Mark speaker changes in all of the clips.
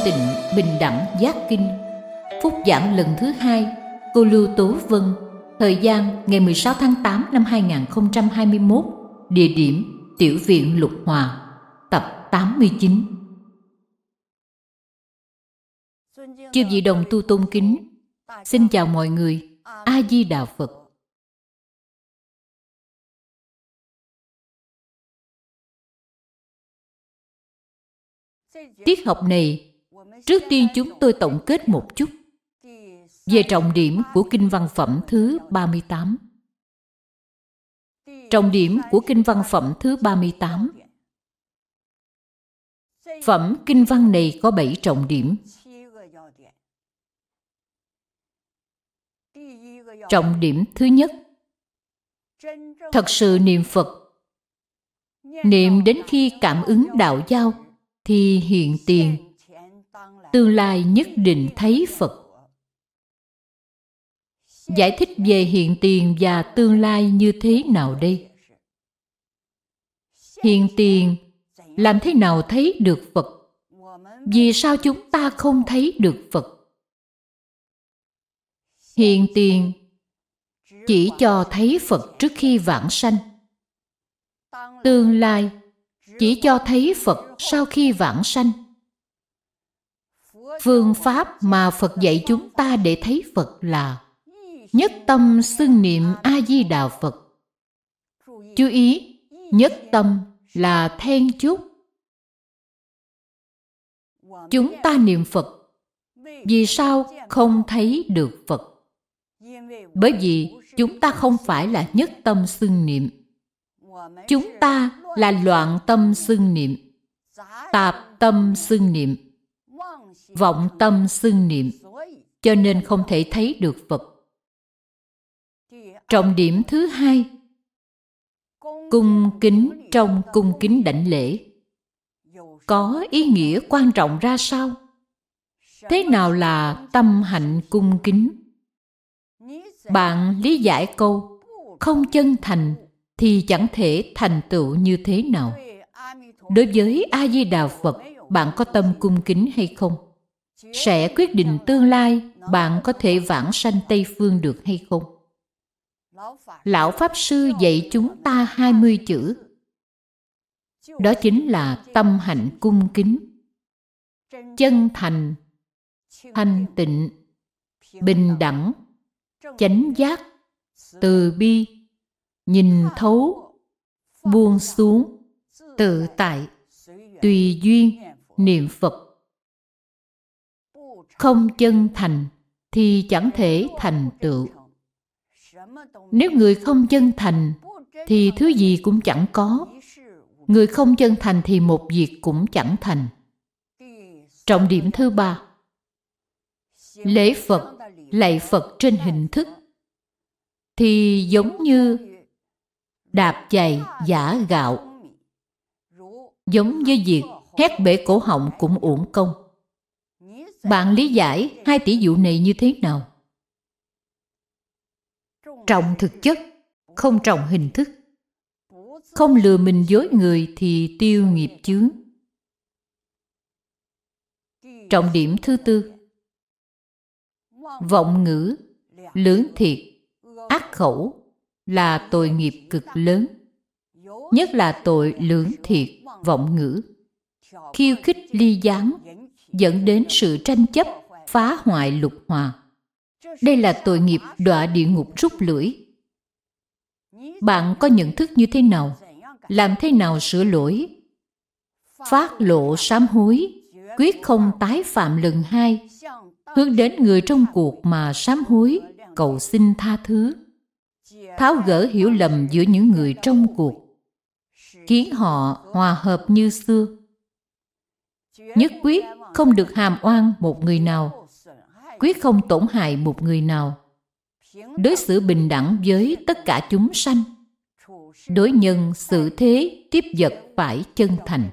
Speaker 1: tịnh bình đẳng giác kinh. Phúc giảng lần thứ 2, cô Lưu Tố Vân. Thời gian ngày 16 tháng 8 năm 2021. Địa điểm Tiểu viện Lục Hòa. Tập 89. Chư vị đồng tu tôn kính, xin chào mọi người. A Di Đà Phật. Tiết học này, trước tiên chúng tôi tổng kết một chút về trọng điểm của kinh văn phẩm thứ 38. Trọng điểm của kinh văn phẩm thứ 38. Phẩm kinh văn này có 7 trọng điểm. Trọng điểm thứ nhất, thật sự niệm Phật. Niệm đến khi cảm ứng đạo giao thì hiện tiền, tương lai nhất định thấy Phật. Giải thích về hiện tiền và tương lai như thế nào đây? Hiện tiền làm thế nào thấy được Phật? Vì sao chúng ta không thấy được Phật? Hiện tiền chỉ cho thấy Phật trước khi vãng sanh. Tương lai chỉ cho thấy Phật sau khi vãng sanh. Phương pháp mà Phật dạy chúng ta để thấy Phật là nhất tâm xưng niệm A-di-đà Phật. Chú ý, nhất tâm là then chốt. Chúng ta niệm Phật, vì sao không thấy được Phật? Bởi vì chúng ta không phải là nhất tâm xưng niệm. Chúng ta là loạn tâm xưng niệm, tạp tâm xưng niệm, vọng tâm xưng niệm, cho nên không thể thấy được Phật. Trọng điểm thứ hai, cung kính trong cung kính đảnh lễ có ý nghĩa quan trọng ra sao? Thế nào là tâm hạnh cung kính? Bạn lý giải câu không chân thành thì chẳng thể thành tựu như thế nào? Đối với A-di-đà Phật, bạn có tâm cung kính hay không? Sẽ quyết định tương lai bạn có thể vãng sanh Tây Phương được hay không? Lão Pháp Sư dạy chúng ta 20 chữ. Đó chính là tâm hạnh cung kính, chân thành, thanh tịnh, bình đẳng, chánh giác, từ bi, nhìn thấu, buông xuống, tự tại, tùy duyên, niệm Phật. Không chân thành thì chẳng thể thành tựu. Nếu người không chân thành thì thứ gì cũng chẳng có. Người không chân thành thì một việc cũng chẳng thành. Trọng điểm thứ ba, lễ Phật, lạy Phật trên hình thức thì giống như đạp giày giã gạo, giống với việc hét bể cổ họng cũng uổng công. Bạn lý giải hai tỷ dụ này như thế nào? Trọng thực chất, không trọng hình thức. Không lừa mình dối người thì tiêu nghiệp chướng. Trọng điểm thứ tư, vọng ngữ, lưỡng thiệt, ác khẩu là tội nghiệp cực lớn. Nhất là tội lưỡng thiệt, vọng ngữ, khiêu khích ly gián, dẫn đến sự tranh chấp, phá hoại lục hòa. Đây là tội nghiệp đọa địa ngục rút lưỡi. Bạn có nhận thức như thế nào? Làm thế nào sửa lỗi? Phát lộ sám hối, quyết không tái phạm lần hai, hướng đến người trong cuộc mà sám hối, cầu xin tha thứ, tháo gỡ hiểu lầm giữa những người trong cuộc, khiến họ hòa hợp như xưa. Nhất quyết không được hàm oan một người nào, quyết không tổn hại một người nào, đối xử bình đẳng với tất cả chúng sanh, đối nhân xử thế tiếp vật phải chân thành.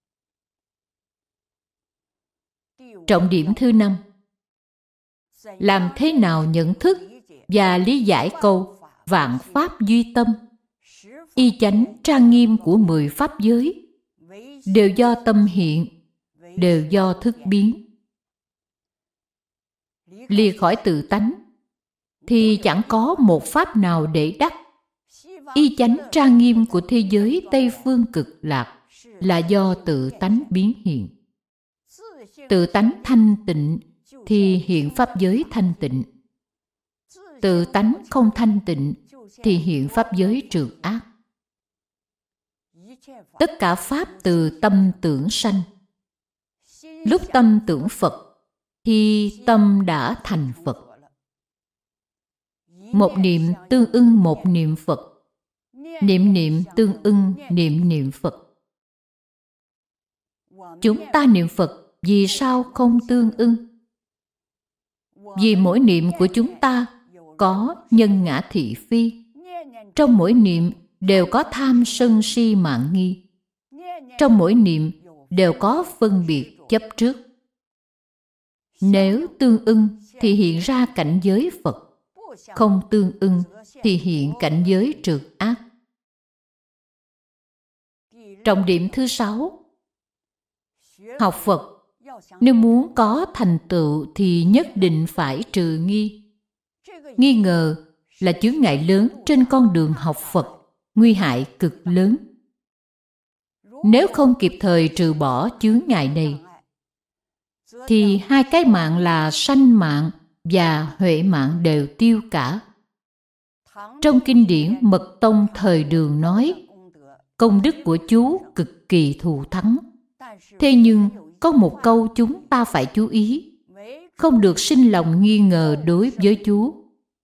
Speaker 1: Trọng điểm thứ năm, làm thế nào nhận thức và lý giải câu vạn pháp duy tâm, y chánh trang nghiêm của 10 pháp giới, đều do tâm hiện, đều do thức biến. lìa khỏi tự tánh, thì chẳng có một pháp nào để đắc. Y chánh trang nghiêm của thế giới Tây Phương Cực Lạc là do tự tánh biến hiện. Tự tánh thanh tịnh thì hiện pháp giới thanh tịnh. Tự tánh không thanh tịnh thì hiện pháp giới trược ác. Tất cả pháp từ tâm tưởng sanh. Lúc tâm tưởng Phật thì tâm đã thành Phật. Một niệm tương ưng một niệm Phật, niệm niệm tương ưng niệm niệm Phật. Chúng ta niệm Phật vì sao không tương ưng? Vì mỗi niệm của chúng ta có nhân ngã thị phi. Trong mỗi niệm đều có tham sân si mạn nghi. Trong mỗi niệm đều có phân biệt chấp trước. Nếu tương ưng thì hiện ra cảnh giới Phật, không tương ưng thì hiện cảnh giới trược ác. Trọng điểm thứ 6. Học Phật, nếu muốn có thành tựu thì nhất định phải trừ nghi. Nghi ngờ là chướng ngại lớn trên con đường học Phật, nguy hại cực lớn. Nếu không kịp thời trừ bỏ chướng ngại này, thì hai cái mạng là sanh mạng và huệ mạng đều tiêu cả. Trong kinh điển Mật Tông thời Đường nói, công đức của chú cực kỳ thù thắng. Thế nhưng có một câu chúng ta phải chú ý, không được sinh lòng nghi ngờ đối với chú.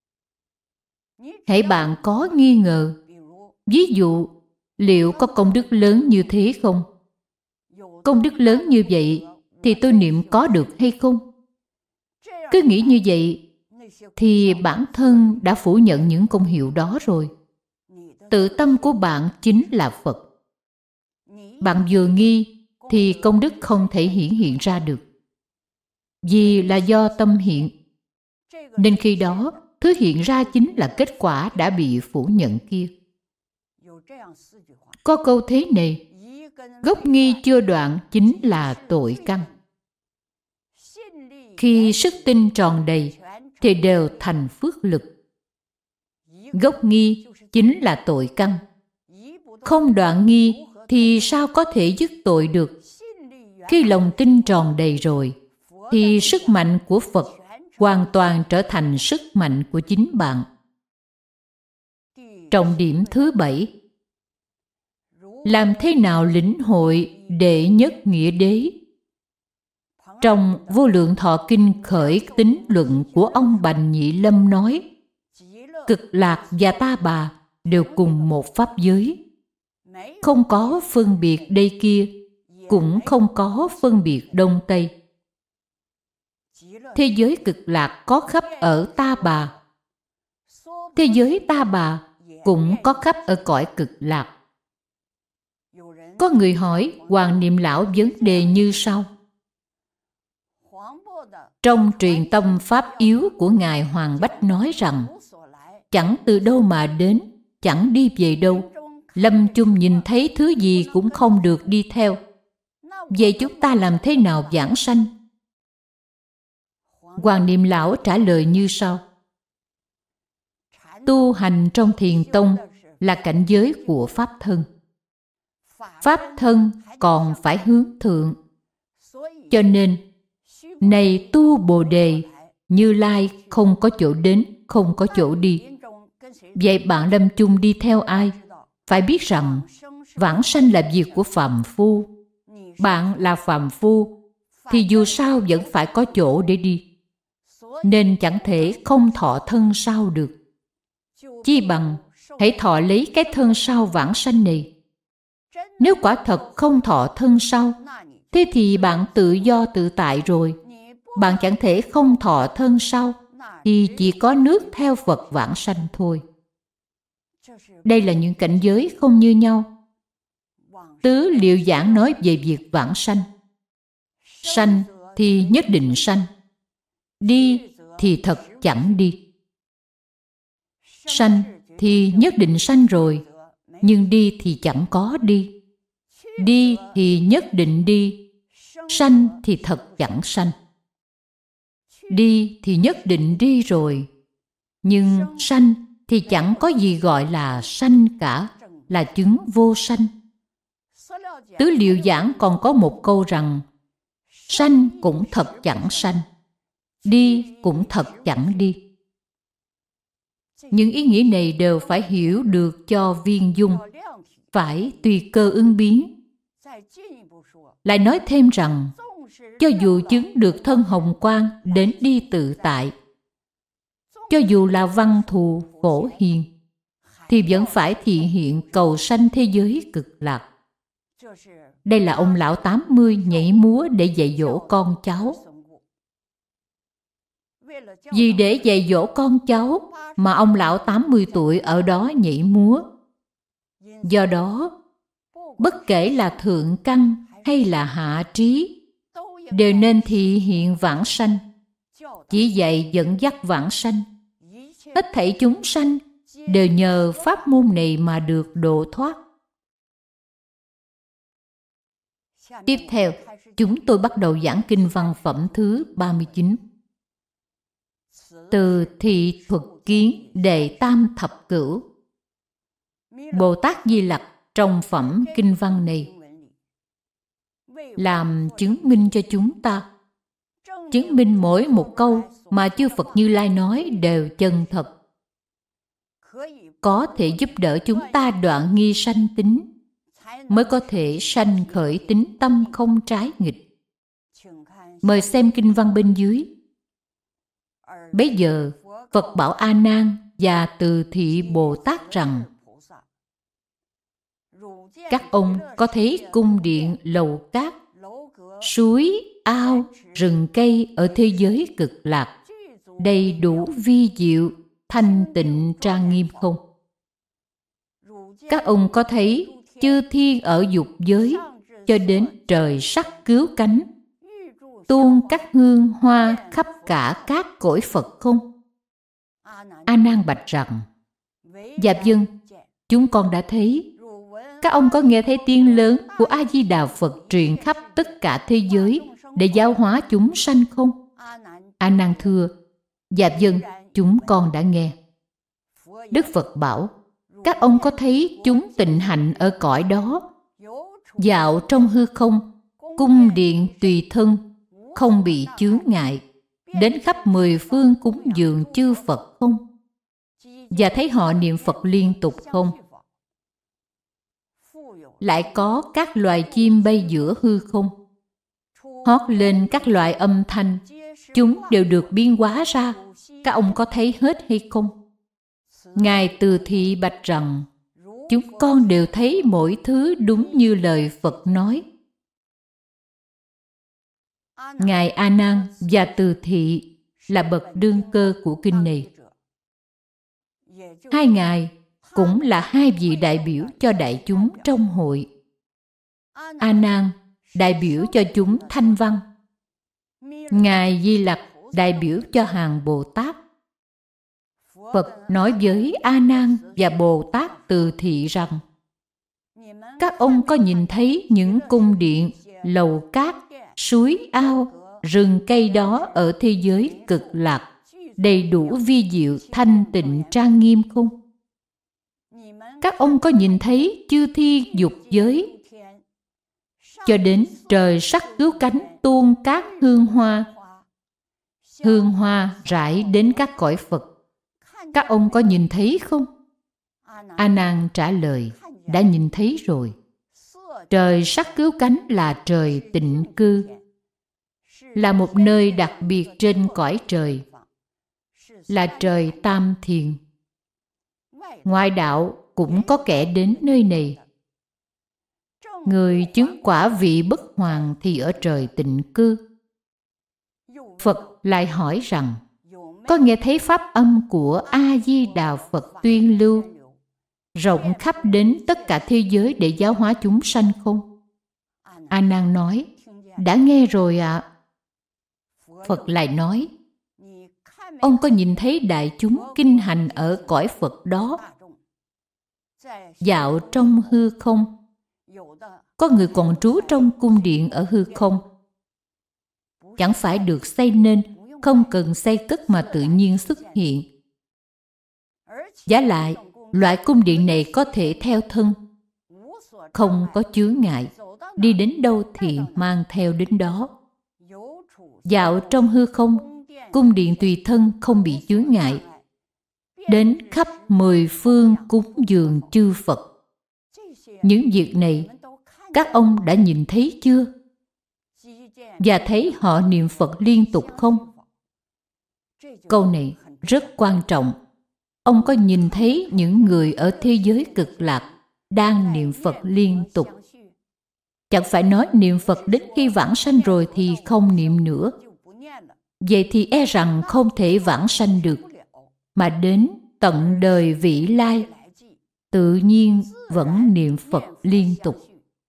Speaker 1: Hễ bạn có nghi ngờ, ví dụ, liệu có công đức lớn như thế không? Công đức lớn như vậy thì tôi niệm có được hay không? Cứ nghĩ như vậy thì bản thân đã phủ nhận những công hiệu đó rồi. Tự tâm của bạn chính là Phật. Bạn vừa nghi thì công đức không thể hiển hiện ra được. Vì là do tâm hiện, nên khi đó thứ hiện ra chính là kết quả đã bị phủ nhận kia. Có câu thế này, gốc nghi chưa đoạn chính là tội căn. Khi sức tin tròn đầy thì đều thành phước lực. Gốc nghi chính là tội căn. Không đoạn nghi thì sao có thể dứt tội được? Khi lòng tin tròn đầy rồi thì sức mạnh của Phật hoàn toàn trở thành sức mạnh của chính bạn. Trọng điểm thứ 7. Làm thế nào lĩnh hội đệ nhất nghĩa đế? Trong Vô Lượng Thọ Kinh khởi tín luận của ông Bành Nhị Lâm nói, Cực Lạc và Ta Bà đều cùng một pháp giới. Không có phân biệt đây kia, cũng không có phân biệt đông tây. Thế giới Cực Lạc có khắp ở Ta Bà. Thế giới Ta Bà cũng có khắp ở cõi Cực Lạc. Có người hỏi Hoàng Niệm Lão vấn đề như sau. Trong truyền tâm pháp yếu của Ngài Hoàng Bách nói rằng, chẳng từ đâu mà đến, chẳng đi về đâu. Lâm chung nhìn thấy thứ gì cũng không được đi theo. Vậy chúng ta làm thế nào vãng sanh? Hoàng Niệm Lão trả lời như sau. Tu hành trong thiền tông là cảnh giới của pháp thân. Pháp thân còn phải hướng thượng. Cho nên, này tu Bồ Đề, Như Lai không có chỗ đến, không có chỗ đi. Vậy bạn lâm chung đi theo ai? Phải biết rằng, vãng sanh là việc của phàm phu. Bạn là phàm phu, thì dù sao vẫn phải có chỗ để đi. Nên chẳng thể không thọ thân sau được. Chi bằng, hãy thọ lấy cái thân sau vãng sanh này. Nếu quả thật không thọ thân sau, thế thì bạn tự do tự tại rồi. Bạn chẳng thể không thọ thân sau, thì chỉ có nước theo Phật vãng sanh thôi. Đây là những cảnh giới không như nhau. Tứ Liệu Giảng nói về việc vãng sanh. Sanh thì nhất định sanh. Đi thì thật chẳng đi. Sanh thì nhất định sanh rồi, nhưng đi thì chẳng có đi. Đi thì nhất định đi, sanh thì thật chẳng sanh. đi thì nhất định đi rồi. Nhưng sanh thì chẳng có gì gọi là sanh cả, là chứng vô sanh. Tứ Liệu Giảng còn có một câu rằng sanh cũng thật chẳng sanh, đi cũng thật chẳng đi. Những ý nghĩa này đều phải hiểu được cho viên dung, phải tùy cơ ứng biến. Lại nói thêm rằng, cho dù chứng được thân hồng quang đến đi tự tại, cho dù là văn thù phổ hiền, thì vẫn phải thị hiện cầu sanh thế giới cực lạc. Đây là ông lão 80 nhảy múa để dạy dỗ con cháu. Vì để dạy dỗ con cháu mà ông lão 80 tuổi ở đó nhảy múa. Do đó, bất kể là thượng căn hay là hạ trí, đều nên thị hiện vãng sanh, chỉ dạy dẫn dắt vãng sanh. Hết thảy chúng sanh đều nhờ pháp môn này mà được độ thoát. Tiếp theo, chúng tôi bắt đầu giảng kinh văn phẩm thứ 39. Từ thị thuật kiến đệ tam thập cửu. Bồ Tát Di Lặc trong phẩm kinh văn này làm chứng minh cho chúng ta, chứng minh mỗi một câu mà chư Phật Như Lai nói đều chân thật, có thể giúp đỡ chúng ta đoạn nghi sanh tính, mới có thể sanh khởi tính tâm không trái nghịch. Mời xem kinh văn bên dưới. Bấy giờ Phật bảo A Nan và Từ Thị Bồ Tát rằng: các ông có thấy cung điện, lầu cát, suối, ao, rừng cây ở thế giới cực lạc đầy đủ vi diệu, thanh tịnh, trang nghiêm không? Các ông có thấy chư thiên ở dục giới cho đến trời sắc cứu cánh, tuôn các hương hoa khắp cả các cõi Phật không? A Nan bạch rằng: dạ vâng, chúng con đã thấy. Các ông có nghe thấy tiếng lớn của A Di Đà Phật truyền khắp tất cả thế giới để giáo hóa chúng sanh không? A Nan thưa: dạ vâng, chúng con đã nghe. Đức Phật bảo: các ông có thấy chúng tịnh hạnh ở cõi đó, dạo trong hư không, cung điện tùy thân, không bị chướng ngại, đến khắp 10 phương cúng dường chư Phật không? Và thấy họ niệm Phật liên tục không? Lại có các loài chim bay giữa hư không, hót lên các loại âm thanh, chúng đều được biến hóa ra. Các ông có thấy hết hay không? Ngài Từ Thị bạch rằng: chúng con đều thấy mỗi thứ đúng như lời Phật nói. Ngài A Nan và Từ Thị là bậc đương cơ của kinh này. Hai ngài cũng là hai vị đại biểu cho đại chúng trong hội. A Nan đại biểu cho chúng thanh văn, Ngài Di Lặc đại biểu cho hàng Bồ Tát. Phật nói với A Nan và Bồ Tát Từ Thị rằng: các ông có nhìn thấy những cung điện, lầu cát, suối ao, rừng cây đó ở thế giới cực lạc đầy đủ vi diệu, thanh tịnh, trang nghiêm không? Các ông có nhìn thấy chư thiên dục giới cho đến trời sắc cứu cánh, tuôn các hương hoa rải đến các cõi Phật? Các ông có nhìn thấy không? A Nan trả lời: đã nhìn thấy rồi. Trời sắc cứu cánh là trời tịnh cư, là một nơi đặc biệt trên cõi trời, là trời tam thiền. Ngoại đạo cũng có kẻ đến nơi này. Người chứng quả vị bất hoàn thì ở trời tịnh cư. Phật lại hỏi rằng: có nghe thấy pháp âm của A Di Đà Phật tuyên lưu rộng khắp đến tất cả thế giới để giáo hóa chúng sanh không? A Nan nói: đã nghe rồi ạ. Phật lại nói: ông có nhìn thấy đại chúng kinh hành ở cõi Phật đó, dạo trong hư không? Có người còn trú trong cung điện ở hư không, chẳng phải được xây nên không cần xây cất mà tự nhiên xuất hiện. Vả lại, loại cung điện này có thể theo thân, không có chướng ngại, đi đến đâu thì mang theo đến đó. Dạo trong hư không, cung điện tùy thân không bị chướng ngại, đến khắp mười phương cúng dường chư Phật. Những việc này các ông đã nhìn thấy chưa? Và thấy họ niệm Phật liên tục không? Câu này rất quan trọng. Ông có nhìn thấy những người ở thế giới cực lạc đang niệm Phật liên tục? Chẳng phải nói niệm Phật đến khi vãng sanh rồi thì không niệm nữa. Vậy thì e rằng không thể vãng sanh được, mà đến tận đời vị lai tự nhiên vẫn niệm Phật liên tục.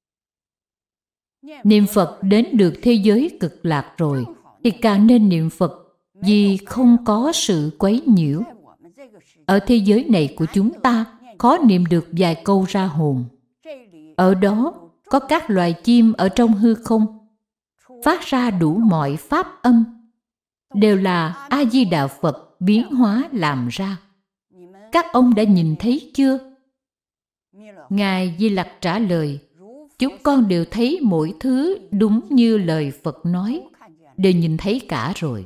Speaker 1: Niệm Phật đến được thế giới cực lạc rồi thì càng nên niệm Phật, vì không có sự quấy nhiễu. Ở thế giới này của chúng ta khó niệm được vài câu ra hồn. Ở đó có các loài chim ở trong hư không phát ra đủ mọi pháp âm, đều là A-di-đà Phật biến hóa làm ra. Các ông đã nhìn thấy chưa? Ngài Di Lặc trả lời, chúng con đều thấy mỗi thứ đúng như lời Phật nói, đều nhìn thấy cả rồi.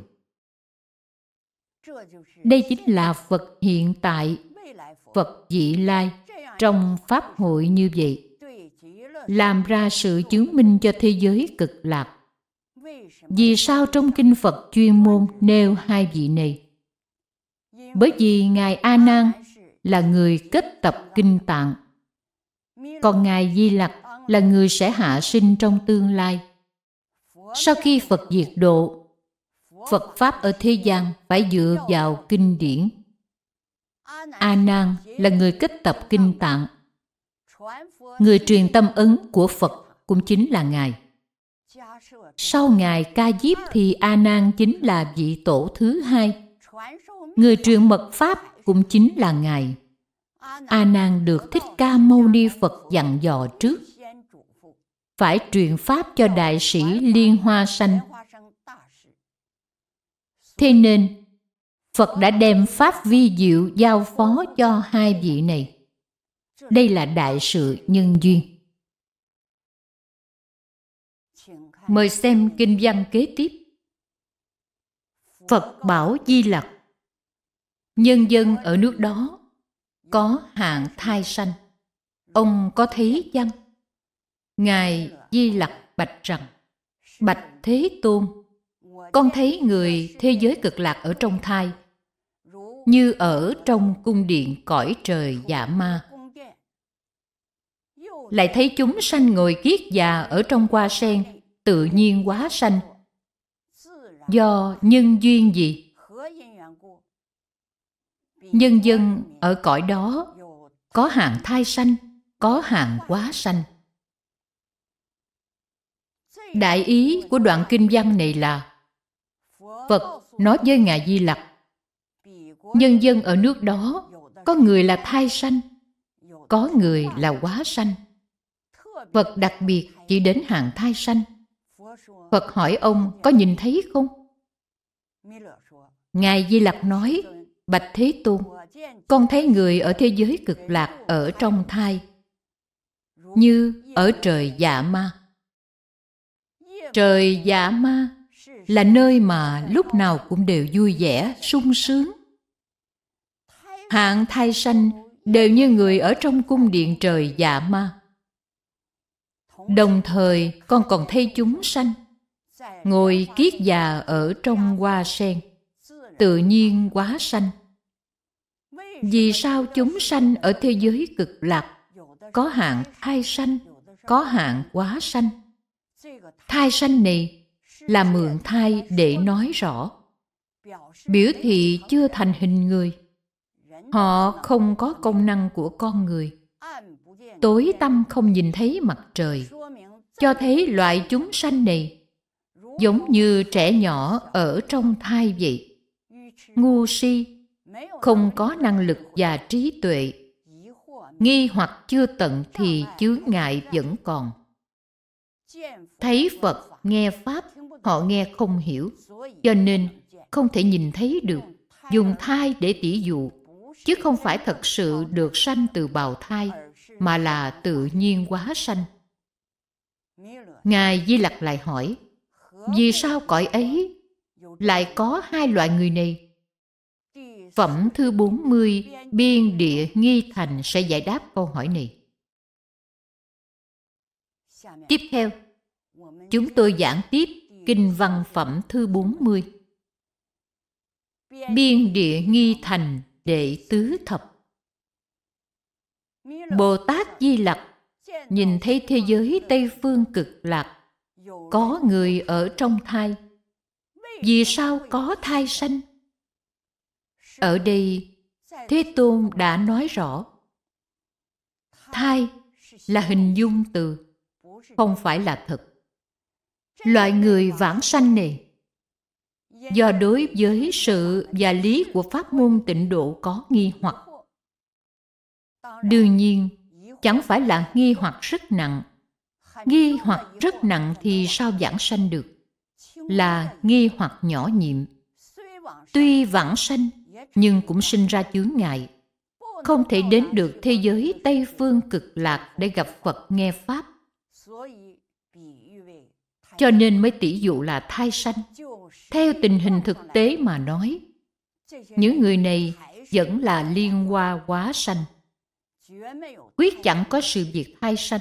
Speaker 1: Đây chính là Phật hiện tại, Phật vị lai trong Pháp hội như vậy, làm ra sự chứng minh cho thế giới cực lạc. Vì sao trong kinh Phật chuyên môn nêu hai vị này? Bởi vì Ngài A Nan là người kết tập kinh tạng, còn Ngài Di Lặc là người sẽ hạ sinh trong tương lai. Sau khi Phật diệt độ, Phật Pháp ở thế gian phải dựa vào kinh điển. A Nan là người kết tập kinh tạng. Người truyền tâm ấn của Phật cũng chính là Ngài. Sau Ngài Ca Diếp thì A Nan chính là vị tổ thứ hai. Người truyền mật Pháp cũng chính là Ngài. A Nan được Thích Ca Mâu Ni Phật dặn dò trước, phải truyền Pháp cho đại sĩ Liên Hoa Sanh. Thế nên, Phật đã đem Pháp vi diệu giao phó cho hai vị này. Đây là đại sự nhân duyên. Mời xem kinh văn kế tiếp. Phật bảo Di Lặc, nhân dân ở nước đó có hạng thai sanh, ông có thấy chăng? Ngài Di Lặc bạch rằng, bạch Thế Tôn, con thấy người thế giới cực lạc ở trong thai, như ở trong cung điện cõi trời Dạ Ma. Lại thấy chúng sanh ngồi kiết già ở trong hoa sen, tự nhiên hóa sanh. Do nhân duyên gì? Nhân dân ở cõi đó có hạng thai sanh, có hạng hóa sanh. Đại ý của đoạn kinh văn này là Phật nói với Ngài Di Lặc, nhân dân ở nước đó có người là thai sanh, có người là hóa sanh. Phật đặc biệt chỉ đến hạng thai sanh. Phật hỏi ông có nhìn thấy không? Ngài Di Lặc nói, bạch Thế Tôn, con thấy người ở thế giới cực lạc ở trong thai, như ở trời Dạ Ma. Trời Dạ Ma là nơi mà lúc nào cũng đều vui vẻ, sung sướng. Hạng thai sanh đều như người ở trong cung điện trời Dạ Ma. Đồng thời con còn thấy chúng sanh ngồi kiết già ở trong hoa sen, tự nhiên hóa sanh. Vì sao chúng sanh ở thế giới cực lạc có hạng thai sanh, có hạng hóa sanh? Thai sanh này là mượn thai để nói rõ, biểu thị chưa thành hình người. Họ không có công năng của con người, tối tăm không nhìn thấy mặt trời, cho thấy loại chúng sanh này giống như trẻ nhỏ ở trong thai vậy, ngu si, không có năng lực và trí tuệ. Nghi hoặc chưa tận thì chướng ngại vẫn còn. Thấy Phật, nghe Pháp Họ nghe không hiểu, cho nên không thể nhìn thấy được. Dùng thai để tỉ dụ, chứ không phải thật sự được sanh từ bào thai, mà là tự nhiên hóa sanh. Ngài Di Lặc lại hỏi, vì sao cõi ấy lại có hai loại người này? Phẩm thứ 40, Biên Địa Nghi Thành sẽ giải đáp câu hỏi này. Tiếp theo, chúng tôi giảng tiếp Kinh Văn Phẩm thứ 40. Biên Địa Nghi Thành đệ tứ thập. Bồ Tát Di Lặc nhìn thấy thế giới Tây Phương Cực Lạc có người ở trong thai. Vì sao có thai sanh? Ở đây, Thế Tôn đã nói rõ, thai là hình dung từ, không phải là thật. Loại người vãng sanh này, do đối với sự và lý của pháp môn tịnh độ có nghi hoặc. Đương nhiên, chẳng phải là nghi hoặc rất nặng. Nghi hoặc rất nặng thì sao vãng sanh được? Là nghi hoặc nhỏ nhiệm. Tuy vãng sanh, nhưng cũng sinh ra chướng ngại. Không thể đến được thế giới Tây Phương Cực Lạc để gặp Phật nghe Pháp. Cho nên mới tỉ dụ là thai sanh. Theo tình hình thực tế mà nói, những người này vẫn là liên hoa hóa sanh. Quyết chẳng có sự việc thai sanh.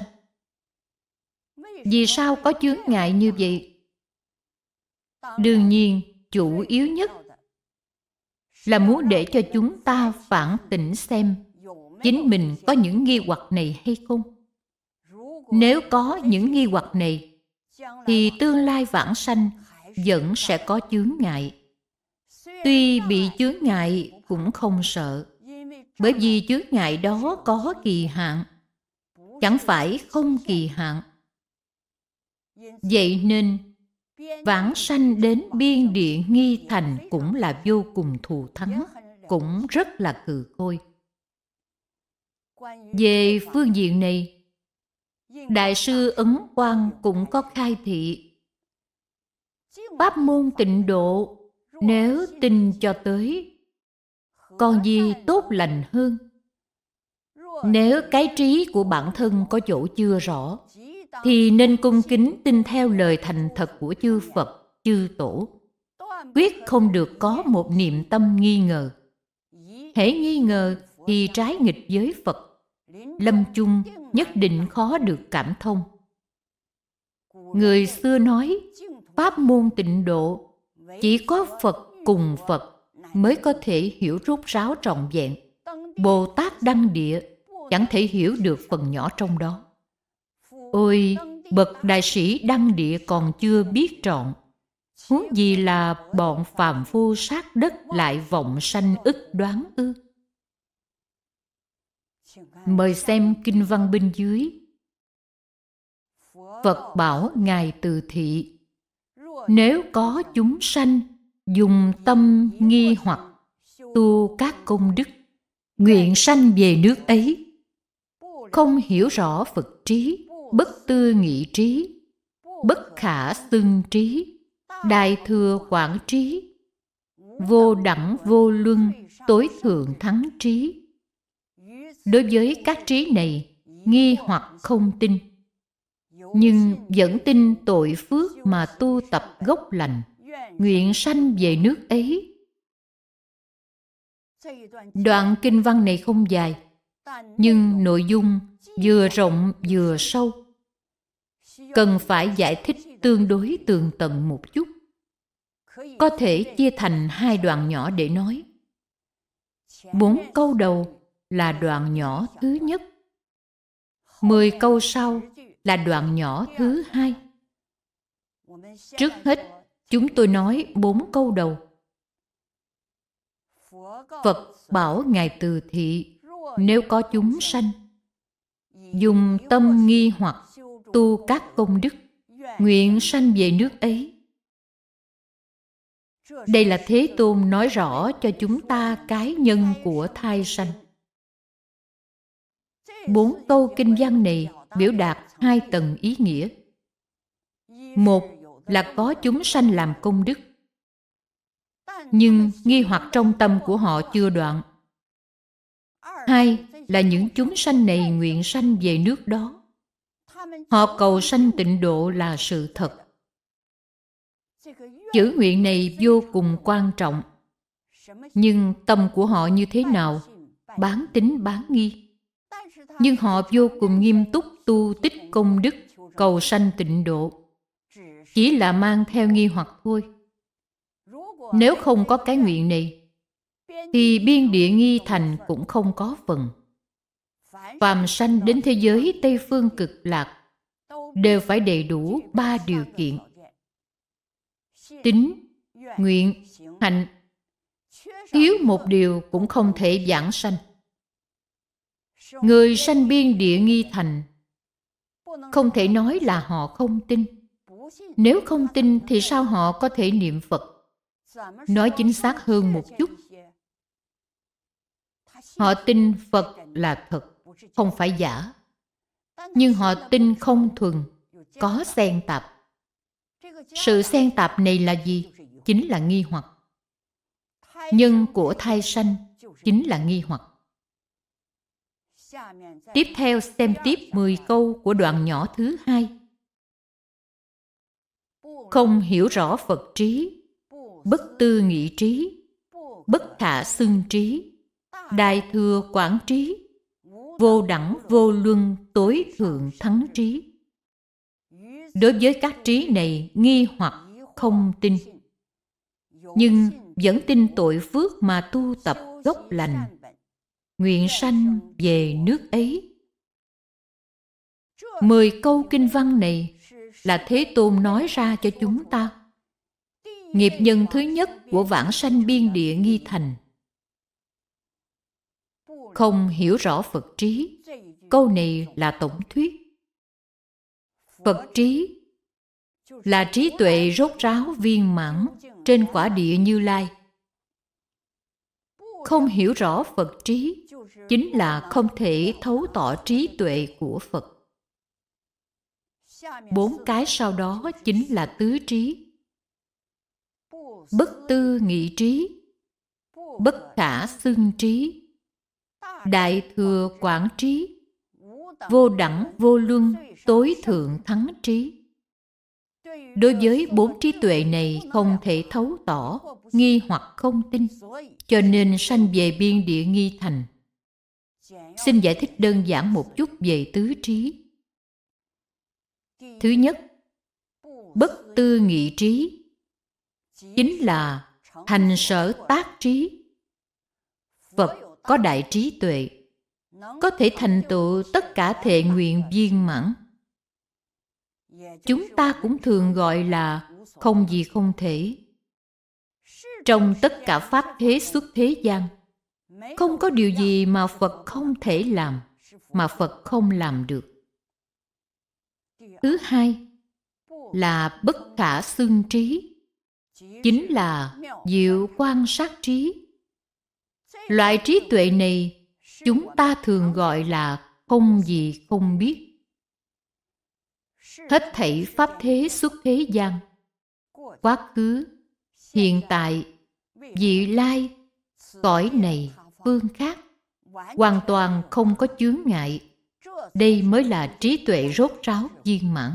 Speaker 1: Vì sao có chướng ngại như vậy? Đương nhiên, chủ yếu nhất là muốn để cho chúng ta phản tỉnh xem chính mình có những nghi hoặc này hay không. Nếu có những nghi hoặc này, thì tương lai vãng sanh vẫn sẽ có chướng ngại. Tuy bị chướng ngại cũng không sợ, bởi vì chướng ngại đó có kỳ hạn, chẳng phải không kỳ hạn. Vậy nên, vãng sanh đến biên địa nghi thành cũng là vô cùng thù thắng, cũng rất là cừ khôi. Về phương diện này, Đại sư Ấn Quang cũng có khai thị, pháp môn tịnh độ nếu tin cho tới, còn gì tốt lành hơn? Nếu cái trí của bản thân có chỗ chưa rõ, thì nên cung kính tin theo lời thành thật của chư Phật, chư Tổ. Quyết không được có một niệm tâm nghi ngờ. Hễ nghi ngờ thì trái nghịch với Phật. Lâm chung nhất định khó được cảm thông. Người xưa nói, pháp môn tịnh độ chỉ có Phật cùng Phật mới có thể hiểu rốt ráo trọn vẹn. Bồ Tát Đăng Địa chẳng thể hiểu được phần nhỏ trong đó. Ôi, bậc đại sĩ Đăng Địa còn chưa biết trọn, huống gì là bọn phàm phu sát đất lại vọng sanh ức đoán ư? Mời xem kinh văn bên dưới. Phật bảo Ngài Từ Thị, nếu có chúng sanh dùng tâm nghi hoặc tu các công đức, nguyện sanh về nước ấy, không hiểu rõ Phật trí, bất tư nghị trí, bất khả xưng trí, đại thừa quảng trí, vô đẳng vô luân, tối thượng thắng trí. Đối với các trí này, nghi hoặc không tin, nhưng vẫn tin tội phước mà tu tập gốc lành, nguyện sanh về nước ấy. Đoạn kinh văn này không dài, nhưng nội dung vừa rộng vừa sâu, cần phải giải thích tương đối tường tận một chút. Có thể chia thành hai đoạn nhỏ để nói. 4 câu đầu là đoạn nhỏ thứ nhất, 10 câu sau là đoạn nhỏ thứ hai. Trước hết, chúng tôi nói 4 câu đầu. Phật bảo Ngài Từ Thị, nếu có chúng sanh dùng tâm nghi hoặc tu các công đức, nguyện sanh về nước ấy. Đây là Thế Tôn nói rõ cho chúng ta cái nhân của thai sanh. 4 câu kinh văn này biểu đạt 2 tầng ý nghĩa. Một là có chúng sanh làm công đức, nhưng nghi hoặc trong tâm của họ chưa đoạn. Hai là những chúng sanh này nguyện sanh về nước đó. Họ cầu sanh tịnh độ là sự thật. Chữ nguyện này vô cùng quan trọng. Nhưng tâm của họ như thế nào? Bán tín bán nghi. Nhưng họ vô cùng nghiêm túc tu tích công đức, cầu sanh tịnh độ. Chỉ là mang theo nghi hoặc thôi. Nếu không có cái nguyện này, thì biên địa nghi thành cũng không có phần. Phàm sanh đến thế giới Tây Phương Cực Lạc đều phải đầy đủ 3 điều kiện: tín, nguyện, hạnh. Thiếu một điều cũng không thể giảng sanh. Người sanh biên địa nghi thành không thể nói là họ không tin. Nếu không tin thì sao họ có thể niệm Phật? Nói chính xác hơn một chút, họ tin Phật là thật, không phải giả. Nhưng họ tin không thuần, có xen tạp. Sự xen tạp này là gì? Chính là nghi hoặc. Nhân của thai sanh chính là nghi hoặc. Tiếp theo xem tiếp 10 câu của đoạn nhỏ thứ 2. Không hiểu rõ Phật trí, bất tư nghị trí, bất khả xưng trí, đại thừa quảng trí, vô đẳng vô luân tối thượng thắng trí. Đối với các trí này nghi hoặc không tin, nhưng vẫn tin tội phước mà tu tập gốc lành, nguyện sanh về nước ấy. 10 câu kinh văn này là Thế Tôn nói ra cho chúng ta. Nghiệp nhân thứ nhất của vãng sanh biên địa nghi thành. Không hiểu rõ Phật trí. Câu này là tổng thuyết. Phật trí là trí tuệ rốt ráo viên mãn trên quả địa Như Lai. Không hiểu rõ Phật trí chính là không thể thấu tỏ trí tuệ của Phật. 4 cái sau đó chính là tứ trí: bất tư nghị trí, bất khả xưng trí, đại thừa quảng trí, vô đẳng vô luân tối thượng thắng trí. Đối với 4 trí tuệ này không thể thấu tỏ, nghi hoặc không tin, cho nên sanh về biên địa nghi thành. Xin giải thích đơn giản một chút về tứ trí. Thứ nhất, bất tư nghị trí chính là hành sở tác trí. Phật có đại trí tuệ, có thể thành tựu tất cả thệ nguyện viên mãn. Chúng ta cũng thường gọi là không gì không thể. Trong tất cả pháp thế xuất thế gian, không có điều gì mà Phật không thể làm, mà Phật không làm được. Thứ hai là bất khả xưng trí, chính là diệu quan sát trí. Loại trí tuệ này chúng ta thường gọi là không gì không biết. Hết thảy pháp thế xuất thế gian, quá khứ, hiện tại, vị lai, cõi này, phương khác, hoàn toàn không có chướng ngại. Đây mới là trí tuệ rốt ráo viên mãn.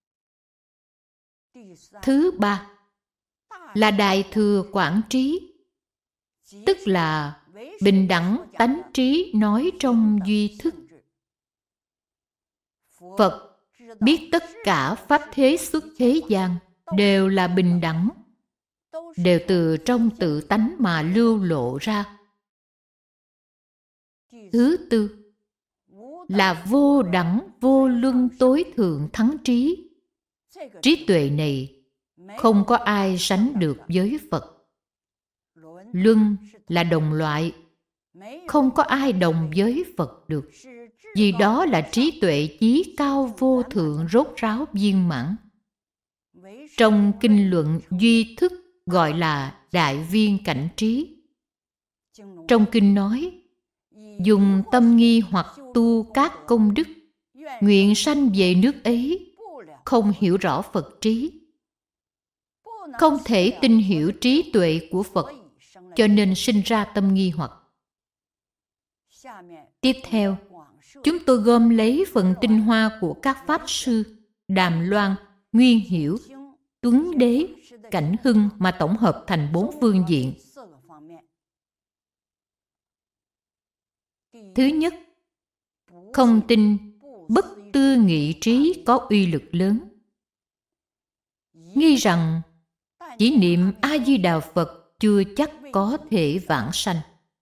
Speaker 1: Thứ ba là đại thừa quảng trí, tức là bình đẳng tánh trí nói trong duy thức. Phật biết tất cả pháp thế xuất thế gian đều là bình đẳng, đều từ trong tự tánh mà lưu lộ ra. Thứ tư là vô đẳng vô luân tối thượng thắng trí. Trí tuệ này không có ai sánh được với Phật. Luân là đồng loại, không có ai đồng với Phật được, vì đó là trí tuệ chí cao vô thượng rốt ráo viên mãn. Trong kinh luận duy thức gọi là đại viên cảnh trí. Trong kinh nói, dùng tâm nghi hoặc tu các công đức, nguyện sanh về nước ấy, không hiểu rõ Phật trí. không thể tin hiểu trí tuệ của Phật, cho nên sinh ra tâm nghi hoặc. Tiếp theo, chúng tôi gom lấy phần tinh hoa của các Pháp Sư Đàm Loan, Nguyên Hiểu, Tuấn Đế, Cảnh Hưng mà tổng hợp thành 4 phương diện. Thứ nhất, không tin bất tư nghị trí có uy lực lớn. Nghi rằng chỉ niệm A-di-đà Phật chưa chắc có thể vãng sanh.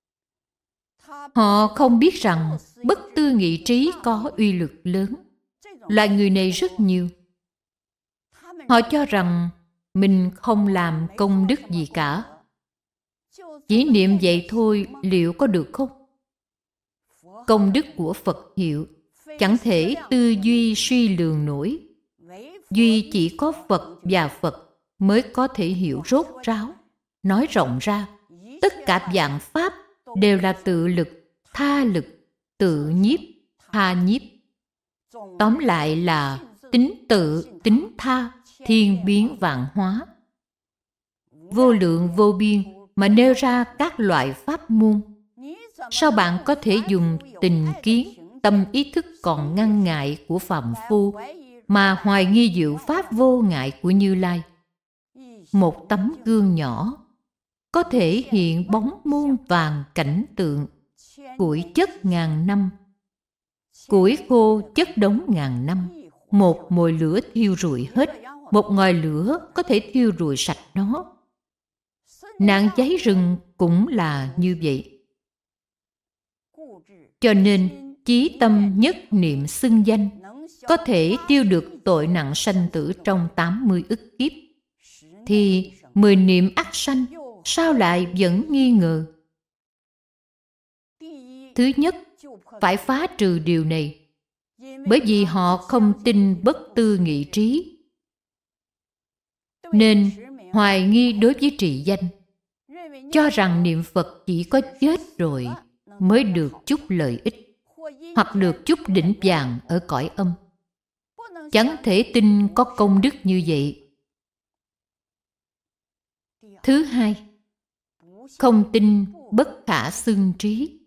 Speaker 1: Họ không biết rằng bất tư nghị trí có uy lực lớn. Loại người này rất nhiều. Họ cho rằng mình không làm công đức gì cả. Chỉ niệm vậy thôi liệu có được không? Công đức của Phật hiệu chẳng thể tư duy suy lường nổi. Duy chỉ có Phật và Phật mới có thể hiểu rốt ráo. Nói rộng ra, tất cả dạng Pháp đều là tự lực, tha lực, tự nhiếp, tha nhiếp. Tóm lại là tính tự, tính tha, thiên biến vạn hóa. Vô lượng vô biên mà nêu ra các loại pháp môn. Sao bạn có thể dùng tình kiến, tâm ý thức còn ngăn ngại của phàm phu mà hoài nghi diệu pháp vô ngại của Như Lai? Một tấm gương nhỏ có thể hiện bóng muôn vàng cảnh tượng, củi chất ngàn năm, củi khô chất đống ngàn năm. Một mồi lửa thiêu rụi hết, một ngòi lửa có thể thiêu rụi sạch nó. Nạn cháy rừng cũng là như vậy. Cho nên chí tâm nhất niệm xưng danh có thể tiêu được tội nặng sanh tử trong 80 ức kiếp. Thì 10 niệm ắt sanh, sao lại vẫn nghi ngờ? Thứ nhất, phải phá trừ điều này, bởi vì họ không tin bất tư nghị trí, nên hoài nghi đối với trì danh, cho rằng niệm Phật chỉ có chết rồi mới được chút lợi ích, hoặc được chút đỉnh vàng ở cõi âm. Chẳng thể tin có công đức như vậy. Thứ hai, không tin bất khả xưng trí.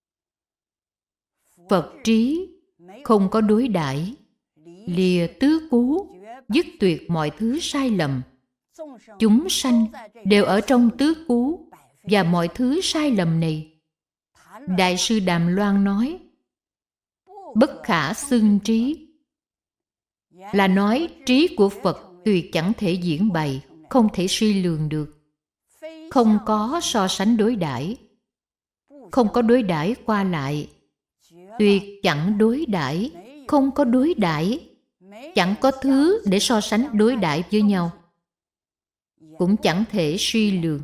Speaker 1: Phật trí không có đối đãi, lìa tứ cú, dứt tuyệt mọi thứ sai lầm. Chúng sanh đều ở trong tứ cú và mọi thứ sai lầm này. Đại sư Đàm Loan nói, bất khả xưng trí là nói trí của Phật tuyệt chẳng thể diễn bày, không thể suy lường được. Không có so sánh đối đãi, không có đối đãi qua lại, tuyệt chẳng đối đãi, không có đối đãi, chẳng có thứ để so sánh đối đãi với nhau, cũng chẳng thể suy lường.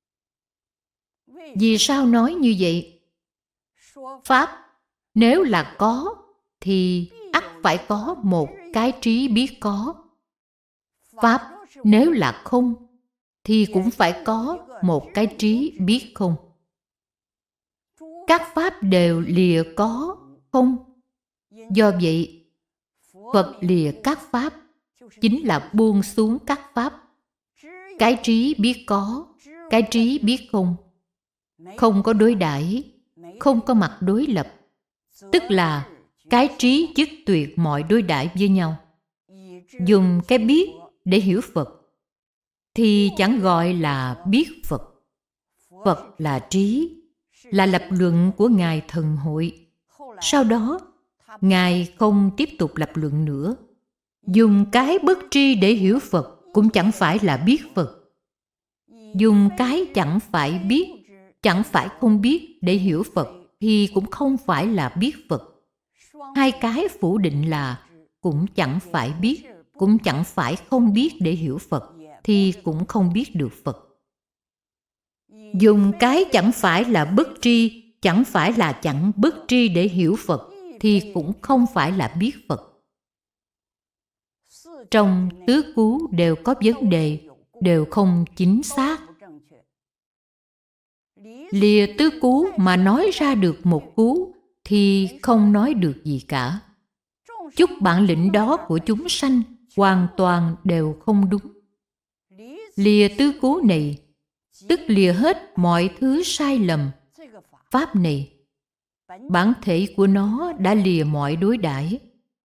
Speaker 1: Vì sao nói như vậy? Pháp nếu là có thì ắt phải có một cái trí biết có. Pháp nếu là không thì cũng phải có một cái trí biết không. Các pháp đều lìa có, không. Do vậy, Phật lìa các pháp chính là buông xuống các pháp. Cái trí biết có, cái trí biết không. Không có đối đãi, không có mặt đối lập, tức là cái trí dứt tuyệt mọi đối đãi với nhau. Dùng cái biết để hiểu Phật thì chẳng gọi là biết Phật. Phật là trí, là lập luận của Ngài Thần Hội. Sau đó, Ngài không tiếp tục lập luận nữa. Dùng cái bất tri để hiểu Phật cũng chẳng phải là biết Phật. Dùng cái chẳng phải biết, chẳng phải không biết để hiểu Phật thì cũng không phải là biết Phật. Hai cái phủ định là cũng chẳng phải biết, cũng chẳng phải không biết để hiểu Phật thì cũng không biết được Phật. Dùng cái chẳng phải là bất tri, chẳng phải là chẳng bất tri để hiểu Phật thì cũng không phải là biết Phật. Trong tứ cú đều có vấn đề, đều không chính xác. Lìa tứ cú mà nói ra được một cú thì không nói được gì cả. Chút bản lĩnh đó của chúng sanh hoàn toàn đều không đúng. Lìa tứ cố này, tức lìa hết mọi thứ sai lầm. Pháp này, bản thể của nó đã lìa mọi đối đãi.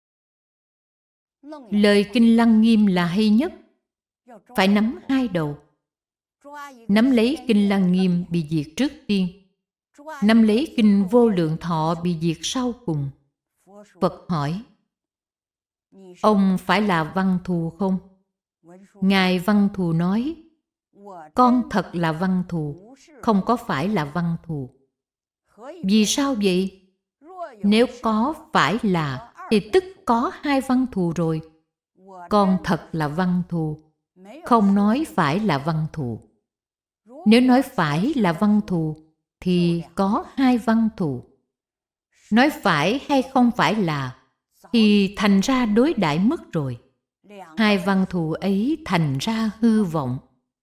Speaker 1: Lời Kinh Lăng Nghiêm là hay nhất. Phải nắm hai đầu. Nắm lấy Kinh Lăng Nghiêm bị diệt trước tiên. Nắm lấy Kinh Vô Lượng Thọ bị diệt sau cùng. Phật hỏi: ông phải là Văn Thù không? Ngài Văn Thù nói: con thật là Văn Thù, không có phải là Văn Thù. Vì sao vậy? Nếu có phải là thì tức có hai Văn Thù rồi. Con thật là Văn Thù, không nói phải là Văn Thù. Nếu nói phải là Văn Thù thì có hai Văn Thù. Nói phải hay không phải là thì thành ra đối đãi mất rồi. Hai Văn Thù ấy thành ra hư vọng.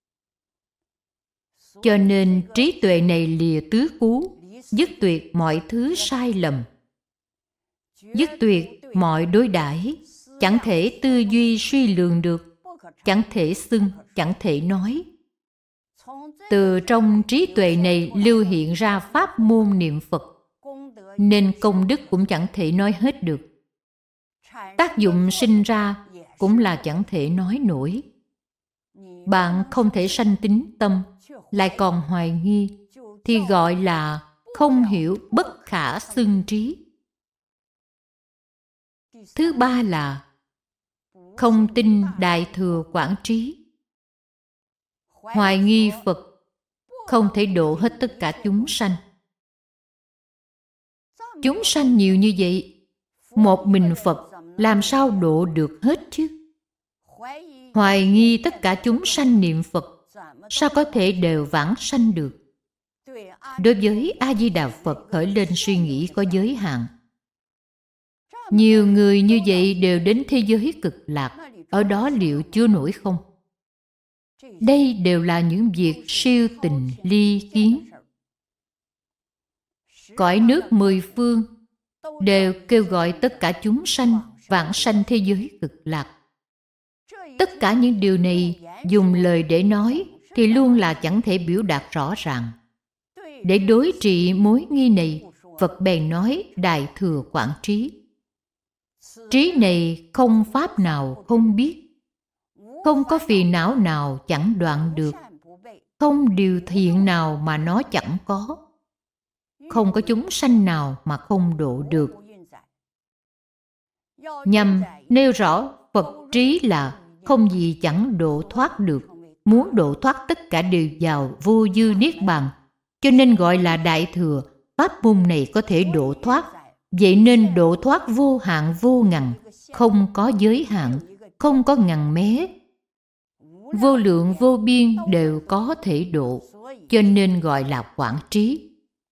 Speaker 1: Cho nên trí tuệ này lìa tứ cú, dứt tuyệt mọi thứ sai lầm, dứt tuyệt mọi đối đãi, chẳng thể tư duy suy lường được, chẳng thể xưng, chẳng thể nói. Từ trong trí tuệ này lưu hiện ra pháp môn niệm Phật, nên công đức cũng chẳng thể nói hết được. Tác dụng sinh ra cũng là chẳng thể nói nổi. Bạn không thể sanh tín tâm, lại còn hoài nghi, thì gọi là không hiểu bất khả xưng trí. Thứ ba là không tin Đại Thừa Quảng Trí. Hoài nghi Phật không thể độ hết tất cả chúng sanh. Chúng sanh nhiều như vậy, một mình Phật làm sao độ được hết chứ? Hoài nghi tất cả chúng sanh niệm Phật, sao có thể đều vãng sanh được? Đối với A-di-đà Phật khởi lên suy nghĩ có giới hạn. Nhiều người như vậy đều đến thế giới cực lạc, ở đó liệu chưa nổi không? Đây đều là những việc siêu tình ly kiến. Cõi nước mười phương đều kêu gọi tất cả chúng sanh vãng sanh thế giới cực lạc. Tất cả những điều này dùng lời để nói thì luôn là chẳng thể biểu đạt rõ ràng. Để đối trị mối nghi này, Phật bèn nói Đại Thừa Quảng Trí. Trí này không pháp nào không biết, không có phiền não nào chẳng đoạn được, không điều thiện nào mà nó chẳng có, không có chúng sanh nào mà không độ được. Nhằm nêu rõ Phật trí là không gì chẳng độ thoát được, muốn độ thoát tất cả đều vào vô dư niết bàn, cho nên gọi là Đại Thừa. Pháp môn này có thể độ thoát, vậy nên độ thoát vô hạn vô ngần, không có giới hạn, không có ngần mé, vô lượng vô biên đều có thể độ, cho nên gọi là quảng trí.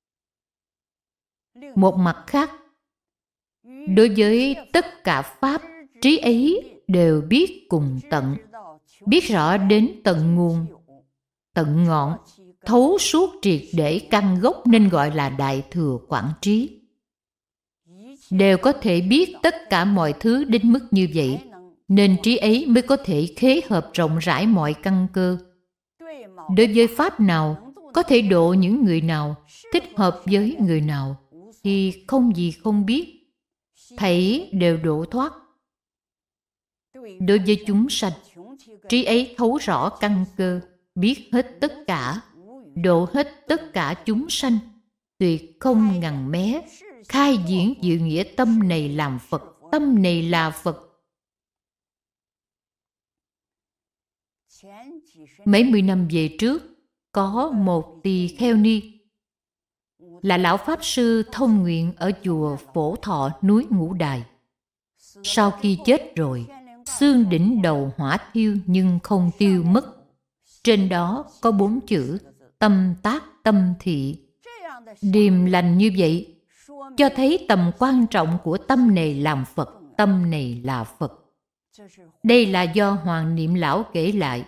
Speaker 1: Một mặt khác, đối với tất cả pháp, trí ấy đều biết cùng tận, biết rõ đến tận nguồn, tận ngọn, thấu suốt triệt để căn gốc, nên gọi là Đại Thừa Quảng Trí. Đều có thể biết tất cả mọi thứ đến mức như vậy, nên trí ấy mới có thể khế hợp rộng rãi mọi căn cơ. Đối với pháp nào, có thể độ những người nào, thích hợp với người nào, thì không gì không biết, thảy đều độ thoát. Đối với chúng sanh, trí ấy thấu rõ căn cơ, biết hết tất cả, độ hết tất cả chúng sanh, tuyệt không ngần mé, khai diễn dự nghĩa tâm này làm Phật, tâm này là Phật. Mấy mươi năm về trước, có một tỳ kheo ni, là lão Pháp Sư thông nguyện ở chùa Phổ Thọ núi Ngũ Đài. Sau khi chết rồi, xương đỉnh đầu hỏa thiêu nhưng không tiêu mất. Trên đó có 4 chữ tâm tác tâm thị. Điềm lành như vậy, cho thấy tầm quan trọng của tâm này làm Phật, tâm này là Phật. Đây là do Hoàng Niệm Lão kể lại.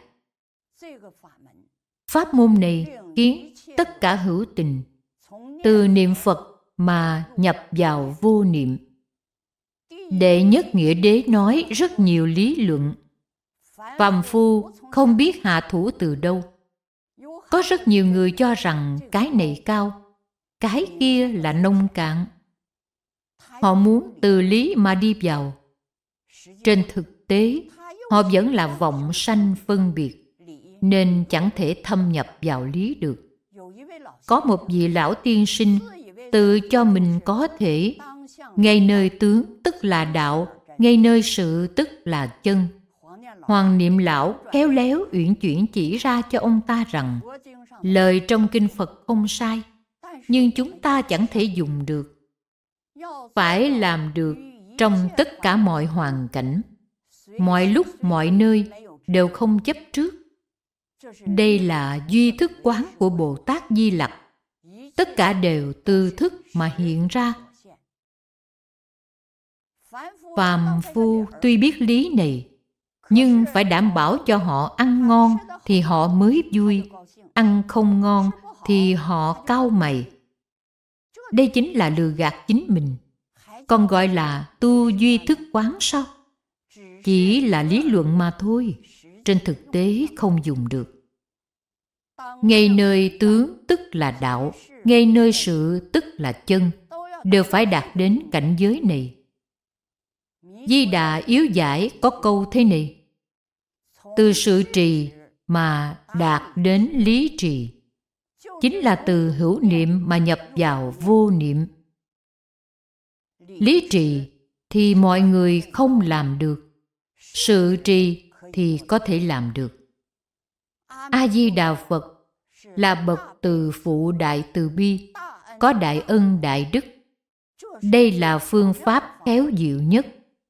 Speaker 1: Pháp môn này khiến tất cả hữu tình từ niệm Phật mà nhập vào vô niệm. Đệ Nhất Nghĩa Đế nói rất nhiều lý luận. Phàm phu không biết hạ thủ từ đâu. Có rất nhiều người cho rằng cái này cao, cái kia là nông cạn. Họ muốn từ lý mà đi vào. Trên thực tế, họ vẫn là vọng sanh phân biệt, nên chẳng thể thâm nhập vào lý được. Có một vị lão tiên sinh tự cho mình có thể ngay nơi tướng tức là đạo, ngay nơi sự tức là chân. Hoàng Niệm Lão khéo léo uyển chuyển chỉ ra cho ông ta rằng lời trong kinh Phật không sai, nhưng chúng ta chẳng thể dùng được. Phải làm được trong tất cả mọi hoàn cảnh, mọi lúc mọi nơi đều không chấp trước. Đây là duy thức quán của Bồ Tát Di Lặc. Tất cả đều từ thức mà hiện ra. Phàm phu tuy biết lý này, nhưng phải đảm bảo cho họ ăn ngon thì họ mới vui, ăn không ngon thì họ cau mày. Đây chính là lừa gạt chính mình. Còn gọi là tu duy thức quán sao? Chỉ là lý luận mà thôi, trên thực tế không dùng được. Ngay nơi tướng tức là đạo, ngay nơi sự tức là chân, đều phải đạt đến cảnh giới này. Di Đà yếu giải có câu thế này: từ sự trì mà đạt đến lý trì, chính là từ hữu niệm mà nhập vào vô niệm. Lý trì thì mọi người không làm được, sự trì thì có thể làm được. A Di Đà Phật là bậc từ phụ đại từ bi, có đại ân đại đức. Đây là phương pháp khéo diệu nhất.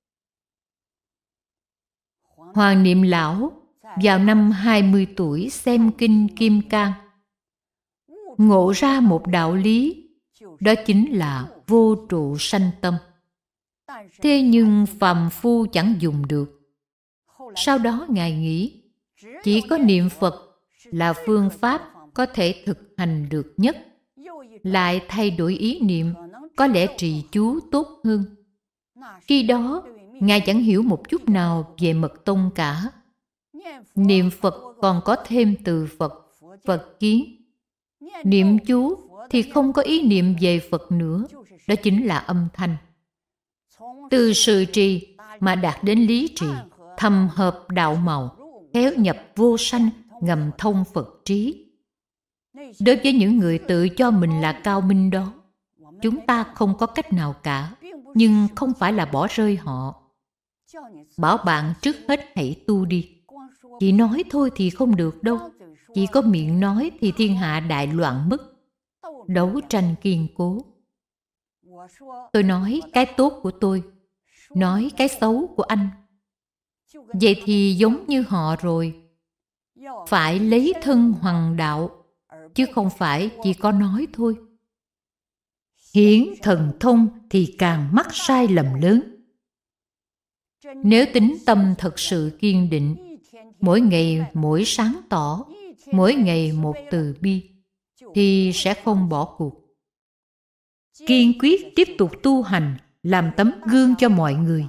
Speaker 1: Hoàng Niệm Lão vào năm 20 tuổi xem kinh Kim Cang, ngộ ra một đạo lý, đó chính là vô trụ sanh tâm. Thế nhưng phàm phu chẳng dùng được. Sau đó Ngài nghĩ, chỉ có niệm Phật là phương pháp có thể thực hành được nhất. Lại thay đổi ý niệm, có lẽ trì chú tốt hơn. Khi đó, Ngài chẳng hiểu một chút nào về mật tông cả. Niệm Phật còn có thêm từ Phật, Phật kiến. Niệm chú thì không có ý niệm về Phật nữa, đó chính là âm thanh. Từ sự trì mà đạt đến lý trì, thầm hợp đạo màu, khéo nhập vô sanh, ngầm thông Phật trí. Đối với những người tự cho mình là cao minh đó, chúng ta không có cách nào cả, nhưng không phải là bỏ rơi họ. Bảo bạn trước hết hãy tu đi. Chỉ nói thôi thì không được đâu. Chỉ có miệng nói thì thiên hạ đại loạn mất. Đấu tranh kiên cố. Tôi nói cái tốt của tôi, nói cái xấu của anh. Vậy thì giống như họ rồi. Phải lấy thân hoằng đạo, chứ không phải chỉ có nói thôi. Hiển thần thông thì càng mắc sai lầm lớn. Nếu tính tâm thật sự kiên định, mỗi ngày mỗi sáng tỏ, mỗi ngày một từ bi, thì sẽ không bỏ cuộc. Kiên quyết tiếp tục tu hành, làm tấm gương cho mọi người.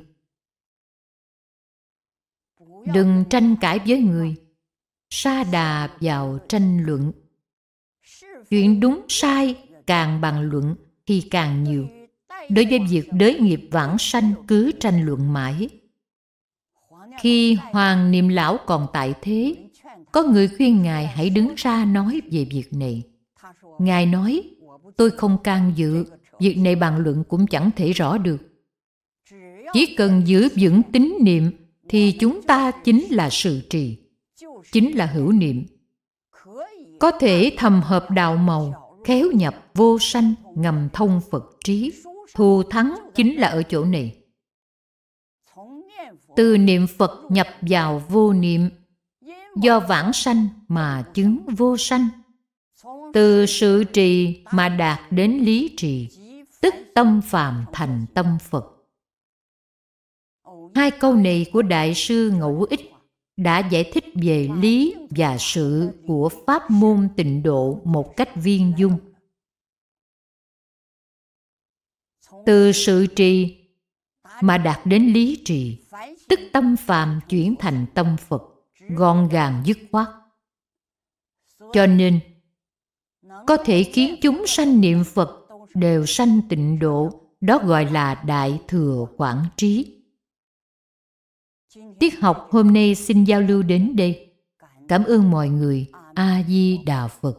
Speaker 1: Đừng tranh cãi với người, sa đà vào tranh luận. Chuyện đúng sai càng bàn luận thì càng nhiều. Đối với việc đới nghiệp vãng sanh cứ tranh luận mãi. Khi Hoàng Niệm Lão còn tại thế, có người khuyên Ngài hãy đứng ra nói về việc này. Ngài nói, tôi không can dự, việc này bàn luận cũng chẳng thể rõ được. Chỉ cần giữ vững tín niệm thì chúng ta chính là sự trì, chính là hữu niệm. Có thể thầm hợp đạo màu, khéo nhập vô sanh, ngầm thông Phật trí. Thù thắng chính là ở chỗ này. Từ niệm Phật nhập vào vô niệm, do vãng sanh mà chứng vô sanh. Từ sự trì mà đạt đến lý trì, tức tâm phàm thành tâm Phật. Hai câu này của Đại sư Ngẫu Ích đã giải thích về lý và sự của pháp môn tịnh độ một cách viên dung. Từ sự trì mà đạt đến lý trì, tức tâm phàm chuyển thành tâm Phật. gọn gàng dứt khoát. Cho nên, có thể khiến chúng sanh niệm Phật đều sanh tịnh độ, đó gọi là Đại Thừa Quảng Trí. Tiết học hôm nay xin giao lưu đến đây. Cảm ơn mọi người. A Di Đà Phật.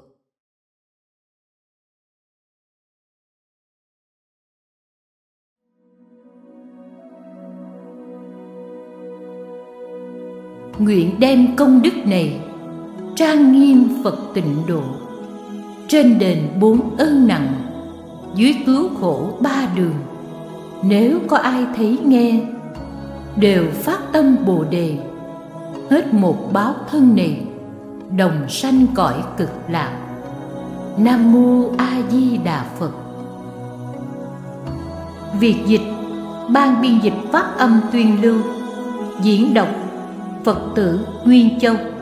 Speaker 1: Nguyện đem công đức này trang nghiêm Phật tịnh độ, trên đền 4 ơn nặng, dưới cứu khổ 3 đường. Nếu có ai thấy nghe, đều phát tâm Bồ Đề, hết một báo thân này, đồng sanh cõi cực lạc. Nam Mô A Di Đà Phật. Việc dịch, ban biên dịch phát âm tuyên lưu, diễn đọc Phật tử Nguyên Châu.